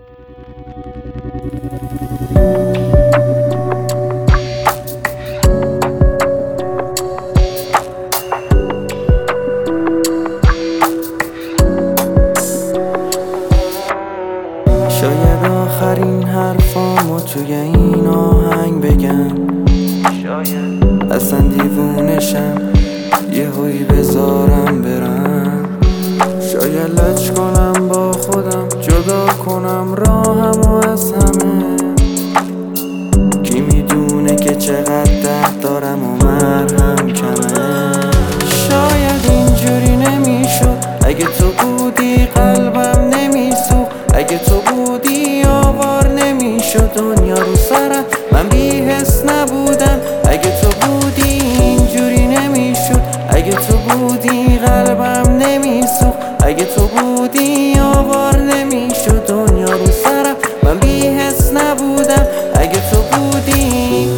شاید آخرین حرفامو توی این آهنگ بگم، شاید اصلا دیوونشم یهویی بذارم برم، شاید لج کنم با خودم جدا کنم راهمو از همه. کی میدونه که چقدر درد دارم و مرهم کمه. شاید اینجوری نمیشد اگه تو بودی، قلبم نمیسوخت اگه تو بودی، آوار نمیشد دنیا رو سرم، من بی حس نبودم اگه تو بودی. اینجوری نمیشد اگه تو بودی، قلبم نمیسوخت اگه تو بودی، آوار نمیشد دنیا رو سرم، من بی حس نبودم اگه تو بودی.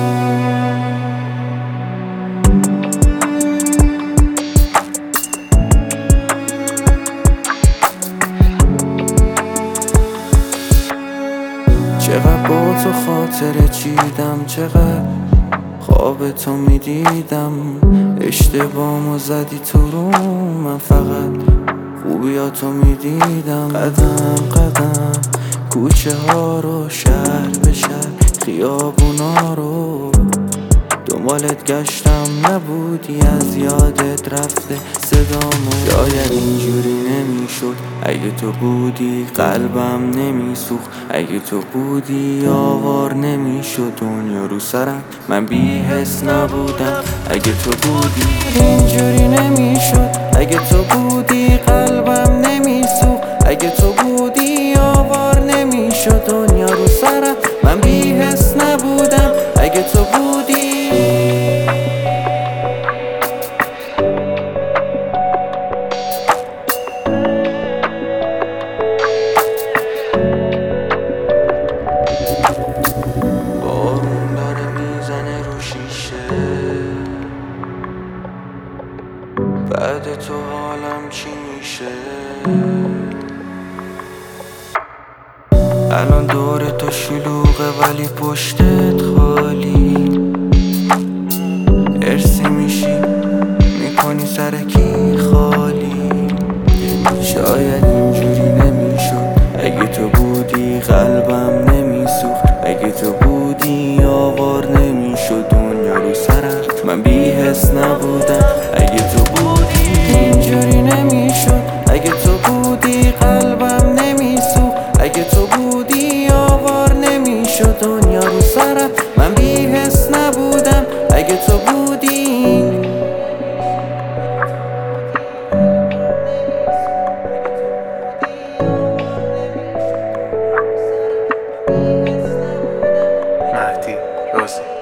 چقدر با تو خاطره چیدم، چقدر خواب تو میدیدم، اشتباهمو زدی تو رو، من فقط خوبیاتو میدیدم. قدم قدم کوچه ها رو، شهر به شهر خیابونا رو دنبالت گشتم، نبودی از یادت رفته صدامو. شاید اینجوری نمیشد اگه تو بودی، قلبم نمیسوخت اگه تو بودی، آوار نمیشد دنیا رو سرم، من بی حس نبودم اگه تو بودی. اینجوری نمیشد اگه تو بودی، قلبم نمیسوخت اگه تو بودی، آوار نمیشد دنیا رو سرم، من بی حس نبودم اگه تو بودی. بارون داره میزنه رو شیشه، بعد تو حالم چی میشه؟ الان دور تو شلوغه ولی پشتت خالی، ارسی میشی میکنی سرکی خالی. شاید اینجوری نمیشد اگه تو بودی، قلبم نمیسوخت اگه تو بودی، آوار نمیشد دنیا رو سرم، من بی حس نبودم اگه تو بودی. اینجوری نمیشد اگه تو بودی، قلبم نمیسوخت اگه تو بودی، آوار نمیشد دنیا رو سرم، من بی حس نبودم اگه تو بودی. مهدی رازی